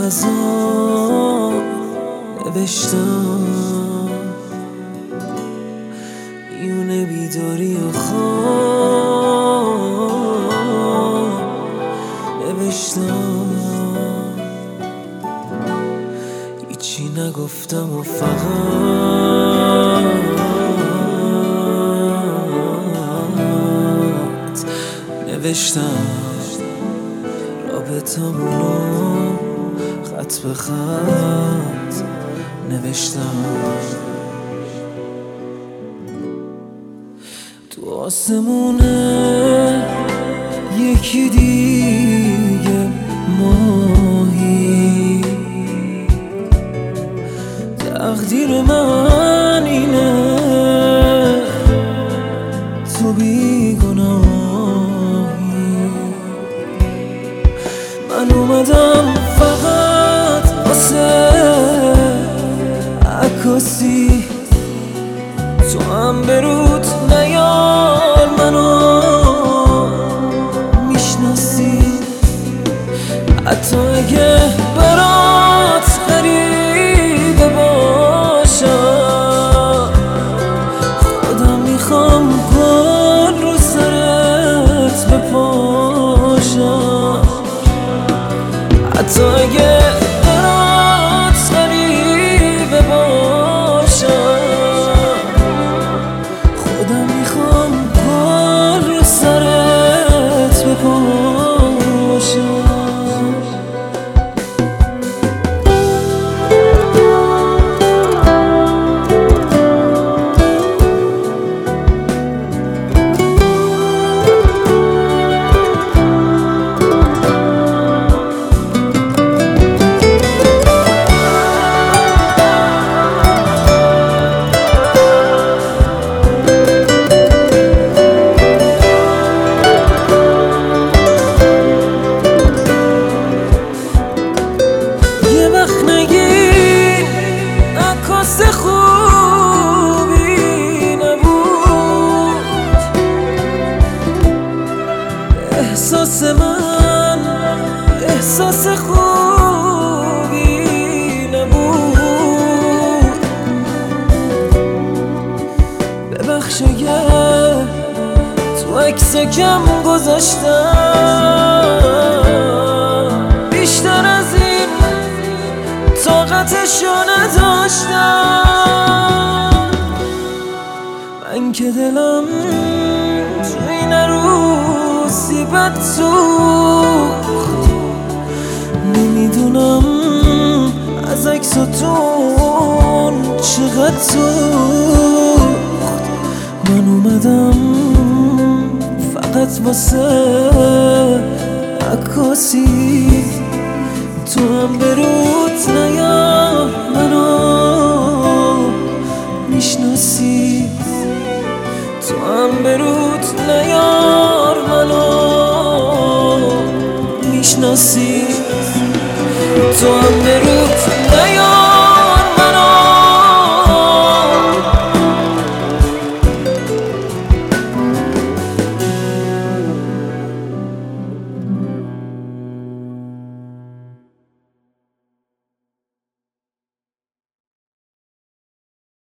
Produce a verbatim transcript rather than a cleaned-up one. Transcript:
کاغذا نوشتم میونه بیداری و خواب نوشتم هیچی نگفتم و فقط نوشتم رابطمونو خط به خط نوشتم تو آسمونه یکی دیگه ماهی تقدیر من اینه تو بیگناهی من اومدم فقط واسه عکاسی تو هم برود نیار منو میشناسی حتی اگه برات غریبه باشم خودم میخوام گل رو سرت بپاشم حتی اگه برات غریبه باشم خودم میخوام گل رو سرت بپاشم خوبی نبود احساس من احساس خوبی نبود ببخش اگه تو عکس کم گذاشتم بیشتر از این طاقتشو نداشتم من که دلم تو این روزی بد سوخت نمیدونم از عکساتون چقدر سوخت من اومدم فقط واسه عکاسی تو هم برود نیار منو میشناسی تو هم برود نیار منو میشناسی تو هم برود